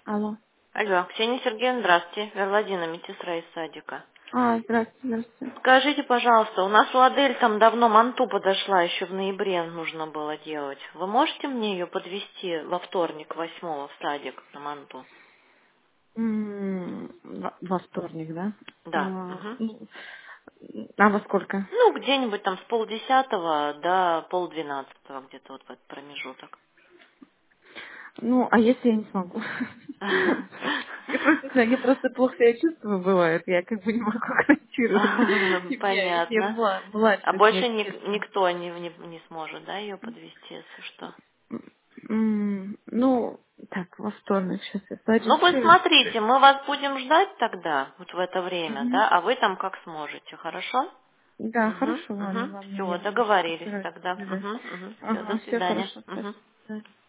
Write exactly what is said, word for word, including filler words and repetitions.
Алло. Алло, Ксения Сергеевна, здравствуйте. Верладина, медсестра из садика. А, здравствуйте, здравствуйте. Скажите, пожалуйста, у нас Ладель там давно манту подошла, еще в ноябре нужно было делать. Вы можете мне ее подвести во вторник, восьмого в садик на манту? М, Во во вторник, да? Да. А, Мгм. ну, а во сколько? Ну, где-нибудь там с полдесятого до полдвенадцатого, где-то вот в этот промежуток. Ну, а если я не смогу? Я просто, не знаю, я просто плохо себя чувствую, бывает. Я как бы не могу гарантировать. И мне, и мне Понятно. мла- младший, А то есть мне больше ник- честно. никто не, не, не сможет, да, ее подвести, если что? М, Ну, так, во вторник сейчас я Ну, вы зарегистрирую. смотрите, мы вас будем ждать тогда, вот в это время, Мгм. да, а вы там как сможете, хорошо? Да, Угу, хорошо, ладно, угу. ладно, Все, я договорились постараюсь тогда. связать. Угу, угу. Все, до Ага, все свидания. хорошо, Угу. спасибо.